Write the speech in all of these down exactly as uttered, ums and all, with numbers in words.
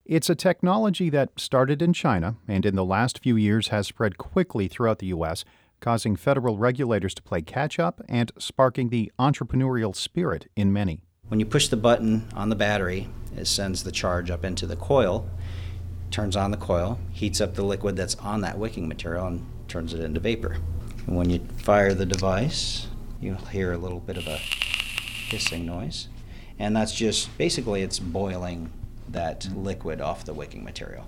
It's a technology that started in China and in the last few years has spread quickly throughout the U S, causing federal regulators to play catch-up and sparking the entrepreneurial spirit in many. When you push the button on the battery, it sends the charge up into the coil, turns on the coil, heats up the liquid that's on that wicking material, and turns it into vapor. And when you fire the device, you'll hear a little bit of a hissing noise. And that's just, basically it's boiling that liquid off the wicking material.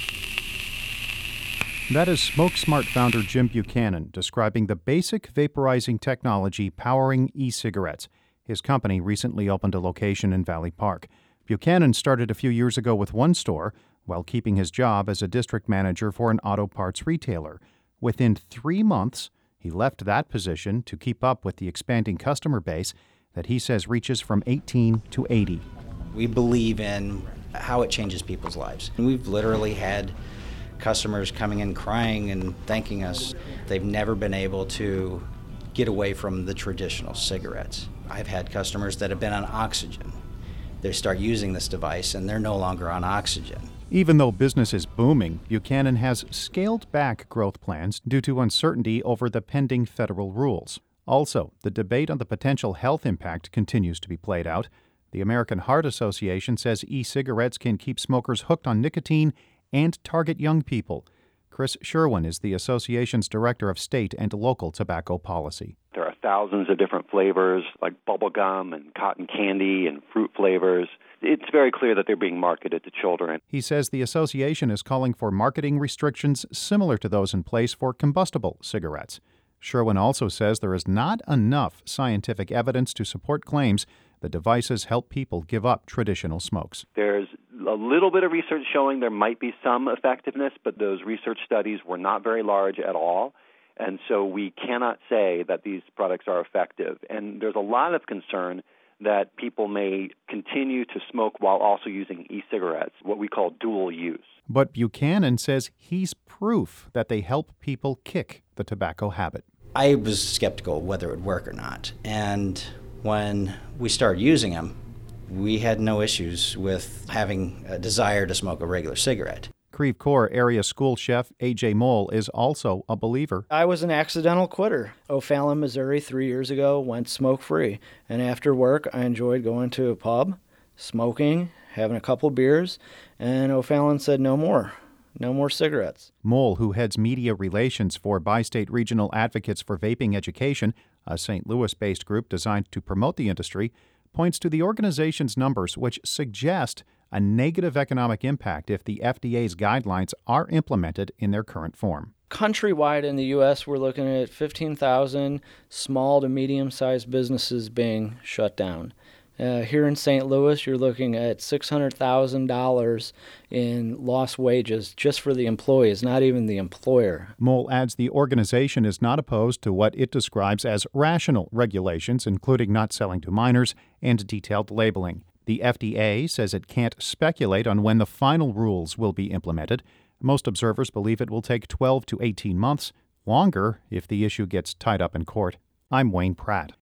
That is SmokeSmart founder Jim Buchanan describing the basic vaporizing technology powering e-cigarettes. His company recently opened a location in Valley Park. Buchanan started a few years ago with one store while keeping his job as a district manager for an auto parts retailer. Within three months, he left that position to keep up with the expanding customer base that he says reaches from eighteen to eighty. We believe in how it changes people's lives. And we've literally had customers coming in crying and thanking us. They've never been able to get away from the traditional cigarettes. I've had customers that have been on oxygen. They start using this device and they're no longer on oxygen. Even though business is booming, Buchanan has scaled back growth plans due to uncertainty over the pending federal rules. Also, the debate on the potential health impact continues to be played out. The American Heart Association says e-cigarettes can keep smokers hooked on nicotine and target young people. Chris Sherwin is the association's director of state and local tobacco policy. There are thousands of different flavors like bubble gum and cotton candy and fruit flavors. It's very clear that they're being marketed to children. He says the association is calling for marketing restrictions similar to those in place for combustible cigarettes. Sherwin also says there is not enough scientific evidence to support claims the devices help people give up traditional smokes. There's a little bit of research showing there might be some effectiveness, but those research studies were not very large at all. And so we cannot say that these products are effective. And there's a lot of concern that people may continue to smoke while also using e-cigarettes, what we call dual use. But Buchanan says he's proof that they help people kick the tobacco habit. I was skeptical whether it would work or not. And when we started using them, we had no issues with having a desire to smoke a regular cigarette. Creve Coeur area school chef A J Mole is also a believer. I was an accidental quitter. O'Fallon, Missouri, three years ago, went smoke-free. And after work, I enjoyed going to a pub, smoking, having a couple beers, and O'Fallon said no more. No more cigarettes. Mole, who heads media relations for Bi-State Regional Advocates for Vaping Education, a Saint Louis-based group designed to promote the industry, points to the organization's numbers which suggest a negative economic impact if the F D A's guidelines are implemented in their current form. Countrywide in the U S, we're looking at fifteen thousand small to medium-sized businesses being shut down. Uh, here in Saint Louis, you're looking at six hundred thousand dollars in lost wages just for the employees, not even the employer. Mole adds the organization is not opposed to what it describes as rational regulations, including not selling to minors and detailed labeling. The F D A says it can't speculate on when the final rules will be implemented. Most observers believe it will take twelve to eighteen months, longer if the issue gets tied up in court. I'm Wayne Pratt.